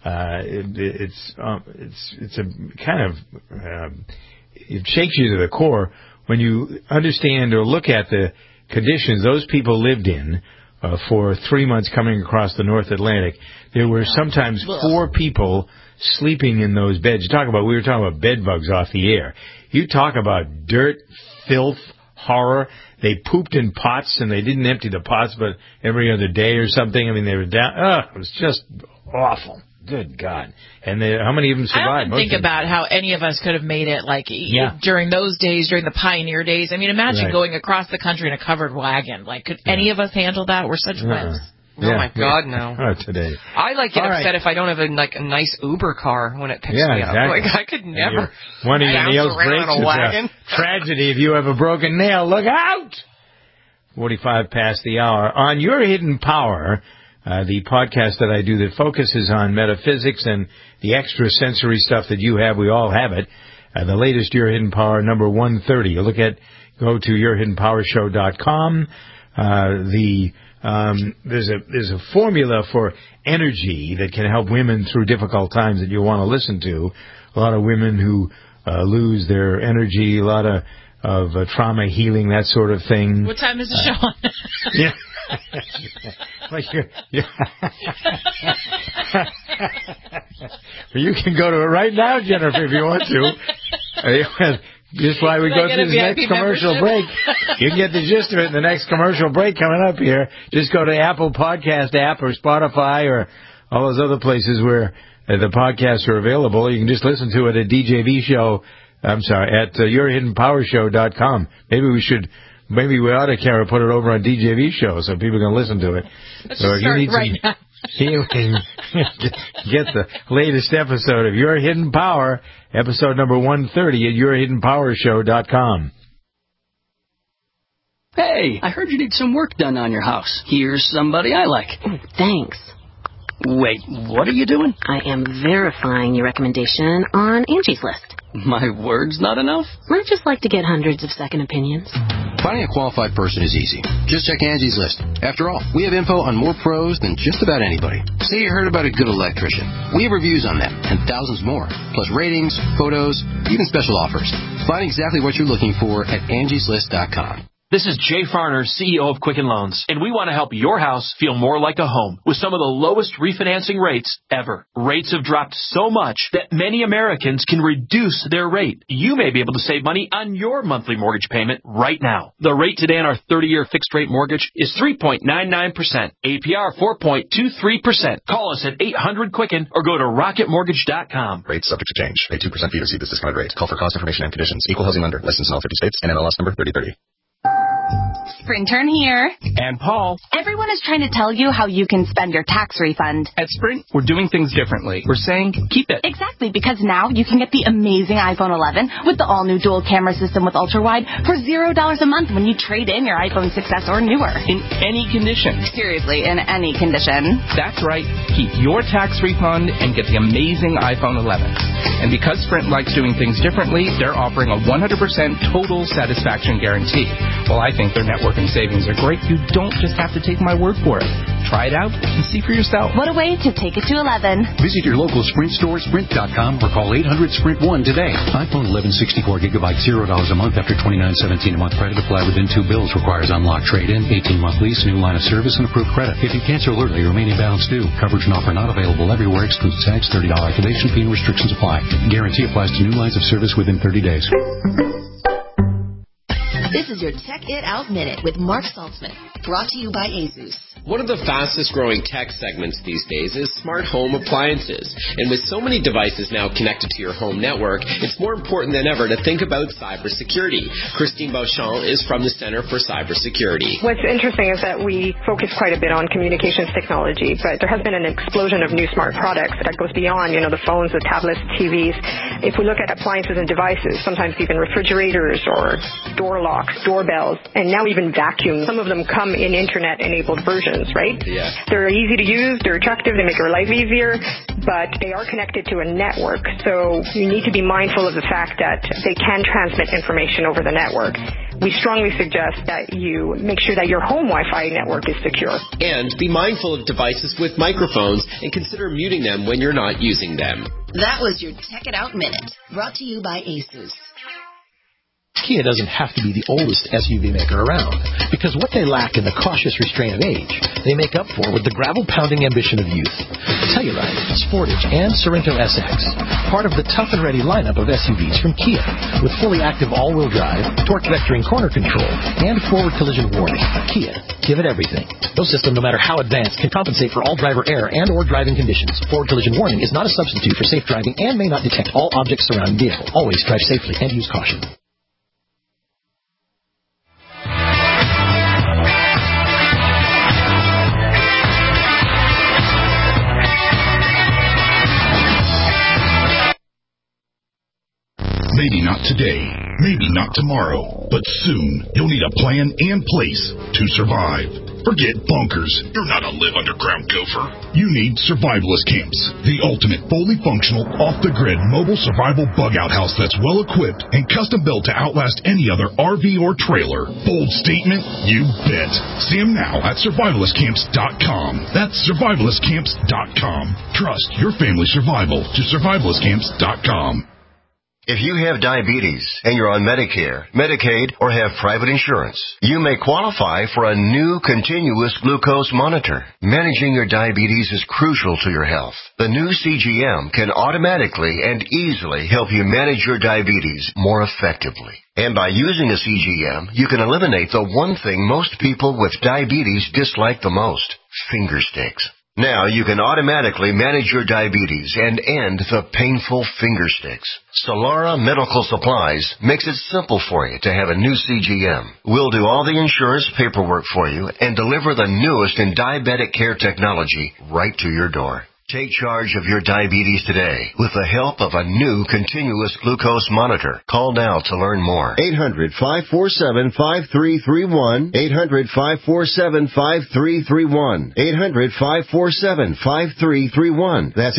it's a kind of, it shakes you to the core when you understand or look at the conditions those people lived in for 3 months coming across the North Atlantic. There were sometimes 4 people sleeping in those beds. We were talking about bed bugs off the air. You talk about dirt, filth, horror. They pooped in pots, and they didn't empty the pots, but every other day or something. They were down. It was just awful. Good God. And how many of them survived? I often think about how any of us could have made it, during those days, during the pioneer days. Imagine going across the country in a covered wagon. Could any of us handle that? We're such wimps. Oh, my God, no. Today. I get upset if I don't have a nice Uber car when it picks me up. Exactly. I could never one of your nails breaks. On a wagon. It's a tragedy if you have a broken nail. Look out! 45 past the hour. On Your Hidden Power, the podcast that I do that focuses on metaphysics and the extrasensory stuff that you have, we all have it. The latest Your Hidden Power, number 130. Go to yourhiddenpowershow.com. There's a formula for energy that can help women through difficult times that you want to listen to. A lot of women who lose their energy, a lot of trauma healing, that sort of thing. What time is the show on? Yeah. You can go to it right now, Jennifer, if you want to. Just why we go through this next commercial break. You can get the gist of it in the next commercial break coming up here. Just go to Apple Podcast app or Spotify or all those other places where the podcasts are available. You can just listen to it at at yourhiddenpowershow.com. Maybe we ought to, Kara, put it over on DJV Show so people can listen to it. Let's just start right now. You can get the latest episode of Your Hidden Power, episode number 130 at yourhiddenpowershow.com. Hey, I heard you need some work done on your house. Here's somebody I like. Thanks. Wait, what are you doing? I am verifying your recommendation on Angie's List. My word's not enough? I just like to get hundreds of second opinions. Finding a qualified person is easy. Just check Angie's List. After all, we have info on more pros than just about anybody. Say you heard about a good electrician. We have reviews on them and thousands more, plus ratings, photos, even special offers. Find exactly what you're looking for at angieslist.com. This is Jay Farner, CEO of Quicken Loans, and we want to help your house feel more like a home with some of the lowest refinancing rates ever. Rates have dropped so much that many Americans can reduce their rate. You may be able to save money on your monthly mortgage payment right now. The rate today on our 30-year fixed-rate mortgage is 3.99%, APR 4.23%. Call us at 800-QUICKEN or go to rocketmortgage.com. Rates subject to change. Pay 2% fee to receive this discounted rate. Call for cost information and conditions. Equal housing lender. Licensed in all 50 states. NMLS number 3030. Sprintern here. And Paul. Everyone is trying to tell you how you can spend your tax refund. At Sprint, we're doing things differently. We're saying, keep it. Exactly, because now you can get the amazing iPhone 11 with the all-new dual-camera system with ultra-wide for $0 a month when you trade in your iPhone 6S or newer. In any condition. Seriously, in any condition. That's right. Keep your tax refund and get the amazing iPhone 11. And because Sprint likes doing things differently, they're offering a 100% total satisfaction guarantee. Well, I think their network and savings are great. You don't just have to take my word for it. Try it out and see for yourself. What a way to take it to 11. Visit your local Sprint store, Sprint.com, or call 800-SPRINT-1 today. iPhone 11 64 gigabytes, $0 a month after $29.17 a month. Credit apply within 2 bills. Requires unlocked trade-in, 18-month lease, new line of service, and approved credit. If you cancel early, remaining balance due. Coverage and offer not available everywhere. Excludes tax, $30 activation fee, and restrictions apply. Guarantee applies to new lines of service within 30 days. This is your Tech It Out Minute with Mark Saltzman, brought to you by Asus. One of the fastest growing tech segments these days is smart home appliances. And with so many devices now connected to your home network, it's more important than ever to think about cybersecurity. Christine Beauchamp is from the Center for Cybersecurity. What's interesting is that we focus quite a bit on communications technology, but there has been an explosion of new smart products that goes beyond, the phones, the tablets, TVs. If we look at appliances and devices, sometimes even refrigerators or door locks, doorbells, and now even vacuums. Some of them come in internet-enabled versions, right? Yeah. They're easy to use, they're attractive, they make your life easier, but they are connected to a network. So you need to be mindful of the fact that they can transmit information over the network. We strongly suggest that you make sure that your home Wi-Fi network is secure. And be mindful of devices with microphones and consider muting them when you're not using them. That was your Tech It Out Minute, brought to you by Asus. Kia doesn't have to be the oldest SUV maker around, because what they lack in the cautious restraint of age, they make up for with the gravel-pounding ambition of youth. Telluride, Sportage, and Sorento SX, part of the tough and ready lineup of SUVs from Kia, with fully active all-wheel drive, torque vectoring corner control, and forward collision warning. Kia, give it everything. No system, no matter how advanced, can compensate for all driver error and or driving conditions. Forward collision warning is not a substitute for safe driving and may not detect all objects surrounding vehicle. Always drive safely and use caution. Maybe not today, maybe not tomorrow, but soon you'll need a plan and place to survive. Forget bunkers. You're not a live underground gopher. You need survivalist camps, the ultimate fully functional, off-the-grid mobile survival bug-out house that's well-equipped and custom-built to outlast any other RV or trailer. Bold statement? You bet. See them now at survivalistcamps.com. That's survivalistcamps.com. Trust your family's survival to survivalistcamps.com. If you have diabetes and you're on Medicare, Medicaid, or have private insurance, you may qualify for a new continuous glucose monitor. Managing your diabetes is crucial to your health. The new CGM can automatically and easily help you manage your diabetes more effectively. And by using a CGM, you can eliminate the one thing most people with diabetes dislike the most, finger sticks. Now you can automatically manage your diabetes and end the painful finger sticks. Solara Medical Supplies makes it simple for you to have a new CGM. We'll do all the insurance paperwork for you and deliver the newest in diabetic care technology right to your door. Take charge of your diabetes today with the help of a new continuous glucose monitor. Call now to learn more. 800-547-5331. 800-547-5331. 800-547-5331. That's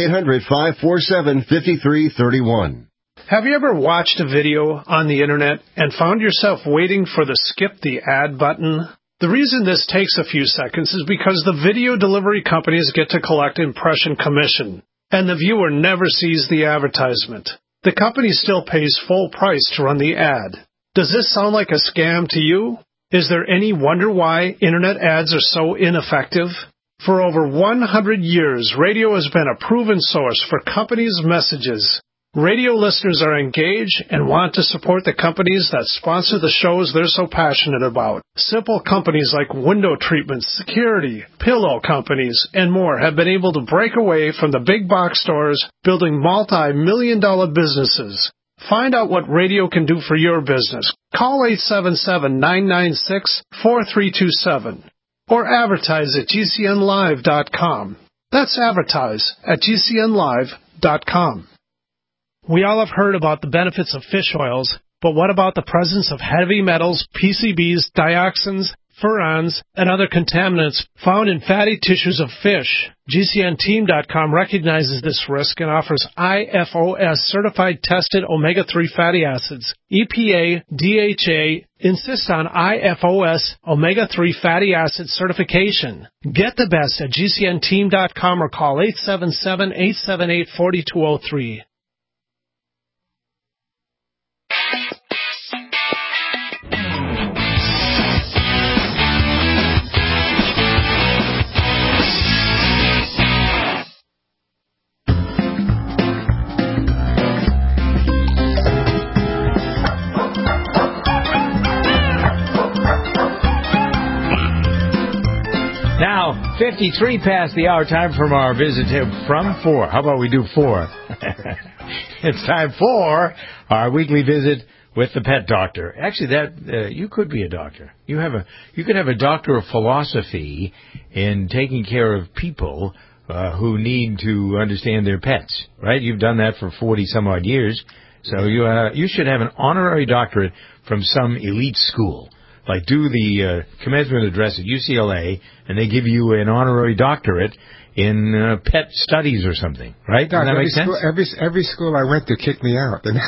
800-547-5331. Have you ever watched a video on the internet and found yourself waiting for the skip the ad button? The reason this takes a few seconds is because the video delivery companies get to collect impression commission, and the viewer never sees the advertisement. The company still pays full price to run the ad. Does this sound like a scam to you? Is there any wonder why internet ads are so ineffective? For over 100 years, radio has been a proven source for companies' messages. Radio listeners are engaged and want to support the companies that sponsor the shows they're so passionate about. Simple companies like window treatments, security, pillow companies, and more have been able to break away from the big box stores, building multi-million-dollar businesses. Find out what radio can do for your business. Call 877-996-4327 or advertise at GCNlive.com. That's advertise at GCNlive.com. We all have heard about the benefits of fish oils, but what about the presence of heavy metals, PCBs, dioxins, furans, and other contaminants found in fatty tissues of fish? GCNteam.com recognizes this risk and offers IFOS certified tested omega-3 fatty acids. EPA, DHA insists on IFOS omega-3 fatty acid certification. Get the best at GCNteam.com or call 877-878-4203. Now, 53 past the hour, time from our visit from 4. How about we do 4? It's time for our weekly visit with the pet doctor. Actually, you could be a doctor. You could have a doctor of philosophy in taking care of people who need to understand their pets, right? You've done that for 40-some-odd years, so you should have an honorary doctorate from some elite school. Like do the commencement address at UCLA, and they give you an honorary doctorate in pet studies or something, right? Does that make sense? Every school I went to kicked me out. And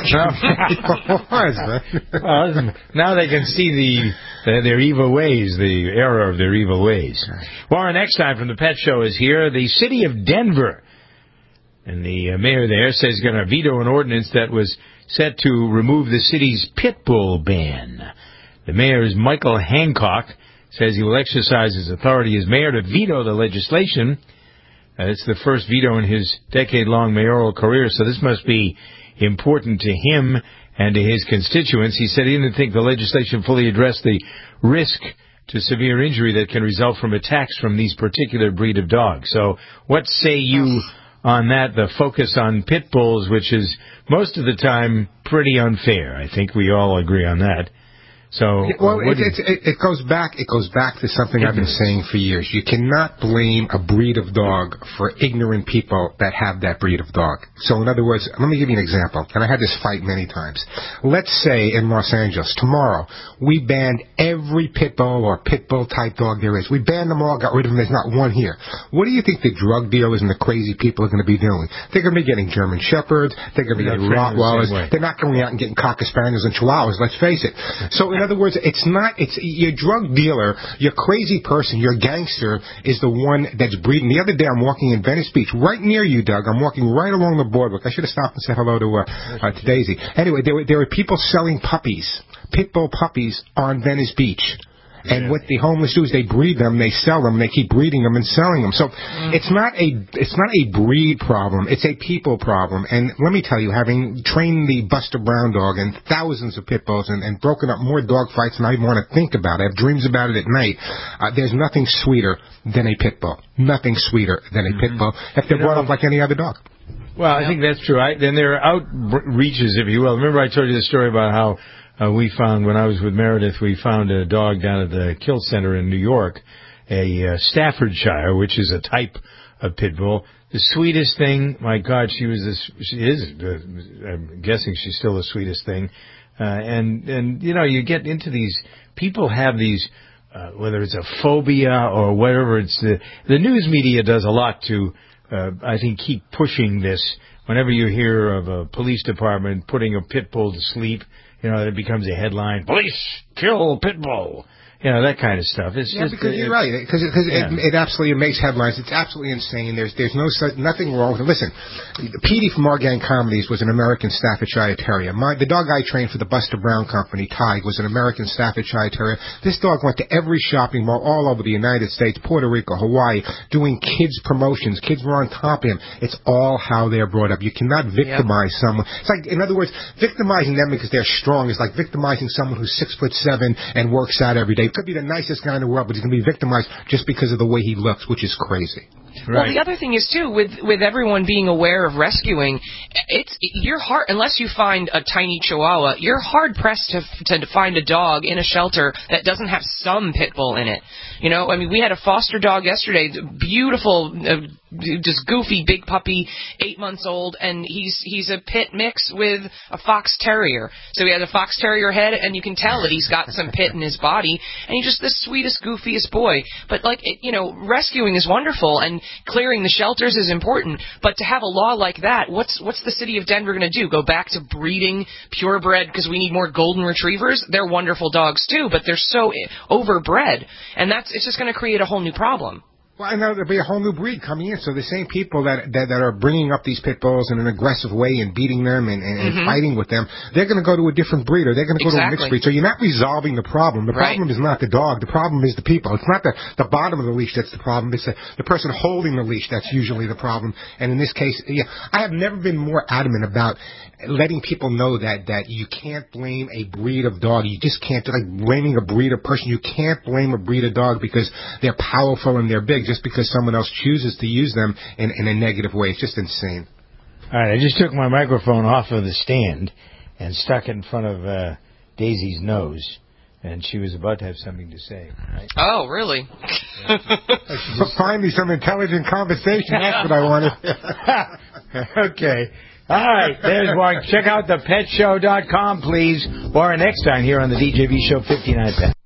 well, now they can see their evil ways, the error of their evil ways. Well, our next time from the Pet Show is here, the city of Denver. And the mayor there says he's going to veto an ordinance that was set to remove the city's pit bull ban. The mayor is Michael Hancock, says he will exercise his authority as mayor to veto the legislation. It's the first veto in his decade-long mayoral career, so this must be important to him and to his constituents. He said he didn't think the legislation fully addressed the risk to severe injury that can result from attacks from these particular breed of dogs. So what say you on that, the focus on pit bulls, which is most of the time pretty unfair? I think we all agree on that. So, well, it goes back to something I've been saying for years. You cannot blame a breed of dog for ignorant people that have that breed of dog. So, in other words, let me give you an example. And I had this fight many times. Let's say in Los Angeles, tomorrow, we banned every pit bull or pit bull type dog there is. We banned them all, got rid of them. There's not one here. What do you think the drug dealers and the crazy people are going to be doing? They're going to be getting German Shepherds. They're going to be getting Rottweilers. They're not going out and getting Cocker Spaniels and Chihuahuas, let's face it. So, in other words, it's your drug dealer, your crazy person, your gangster is the one that's breeding. The other day I'm walking in Venice Beach, right near you, Doug. I'm walking right along the boardwalk. I should have stopped and said hello to Daisy. Anyway, there were people selling puppies, pit bull puppies on Venice Beach. And what the homeless do is they breed them, they sell them, they keep breeding them and selling them. So it's not a breed problem, it's a people problem. And let me tell you, having trained the Buster Brown dog and thousands of pit bulls and broken up more dog fights than I even want to think about, I have dreams about it at night, there's nothing sweeter than a pit bull. Nothing sweeter than a pit bull if they're brought up like any other dog. Well, I think that's true. Then there are outreaches, if you will. Remember I told you the story about how we found, when I was with Meredith, we found a dog down at the Kill Center in New York, a Staffordshire, which is a type of pit bull. The sweetest thing, my God, she is, I'm guessing she's still the sweetest thing. And you know, you get into these, people have these, whether it's a phobia or whatever, it's the news media does a lot to, I think, keep pushing this. Whenever you hear of a police department putting a pit bull to sleep, you know, it becomes a headline, police kill pit bull. You know, that kind of stuff. It's just, because you're right. Because it absolutely makes headlines. It's absolutely insane. There's nothing wrong with it. Listen, Petey from Our Gang Comedies was an American Staffordshire Terrier. The dog I trained for the Buster Brown Company, Tig, was an American Staffordshire Terrier. This dog went to every shopping mall all over the United States, Puerto Rico, Hawaii, doing kids promotions. Kids were on top of him. It's all how they're brought up. You cannot victimize someone. It's like, in other words, victimizing them because they're strong is like victimizing someone who's 6'7" and works out every day. Could be the nicest guy in the world, but he's going to be victimized just because of the way he looks, which is crazy. Right. Well, the other thing is, too, with everyone being aware of rescuing, you're hard, unless you find a tiny Chihuahua, you're hard-pressed to find a dog in a shelter that doesn't have some pit bull in it. You know, I mean, we had a foster dog yesterday, beautiful, just goofy big puppy, 8 months old, and he's a pit mix with a fox terrier. So he has a fox terrier head, and you can tell that he's got some pit in his body, and he's just the sweetest, goofiest boy. But, like, rescuing is wonderful, and clearing the shelters is important, but to have a law like that, what's the city of Denver going to do? Go back to breeding purebred because we need more golden retrievers? They're wonderful dogs too, but they're so overbred, and it's just going to create a whole new problem. Well, I know there'll be a whole new breed coming in. So the same people that are bringing up these pit bulls in an aggressive way and beating them and fighting with them, they're going to go to a different breed, or they're going to go to a mixed breed. So you're not resolving the problem. The problem is not the dog. The problem is the people. It's not the bottom of the leash that's the problem. It's the person holding the leash that's usually the problem. And in this case, I have never been more adamant about letting people know that you can't blame a breed of dog. You just can't, like blaming a breed of person. You can't blame a breed of dog because they're powerful and they're big just because someone else chooses to use them in a negative way. It's just insane. All right, I just took my microphone off of the stand and stuck it in front of Daisy's nose, and she was about to have something to say. Right? Oh, really? Yeah. Finally, some intelligent conversation. That's what I wanted. Okay. All right, there's one. Check out thepetshow.com, please, or next time here on the DJV Show 59 Pet.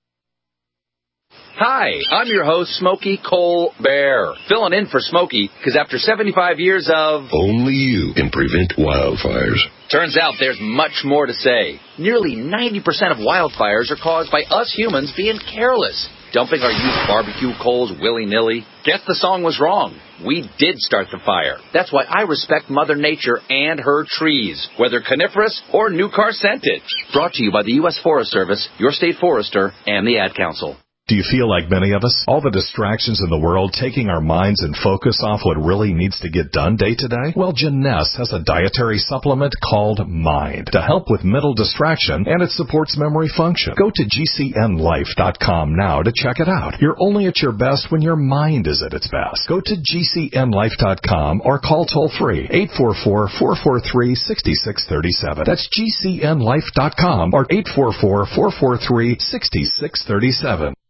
Hi, I'm your host, Smokey Colbert, filling in for Smokey, because after 75 years of... Only you can prevent wildfires. Turns out there's much more to say. Nearly 90% of wildfires are caused by us humans being careless, dumping our used barbecue coals willy-nilly. Guess the song was wrong. We did start the fire. That's why I respect Mother Nature and her trees, whether coniferous or new car scented. Brought to you by the U.S. Forest Service, your state forester, and the Ad Council. Do you feel like many of us? All the distractions in the world taking our minds and focus off what really needs to get done day to day? Well, Jeunesse has a dietary supplement called Mind to help with mental distraction, and it supports memory function. Go to GCNlife.com now to check it out. You're only at your best when your mind is at its best. Go to GCNlife.com or call toll-free 844-443-6637. That's GCNlife.com or 844-443-6637.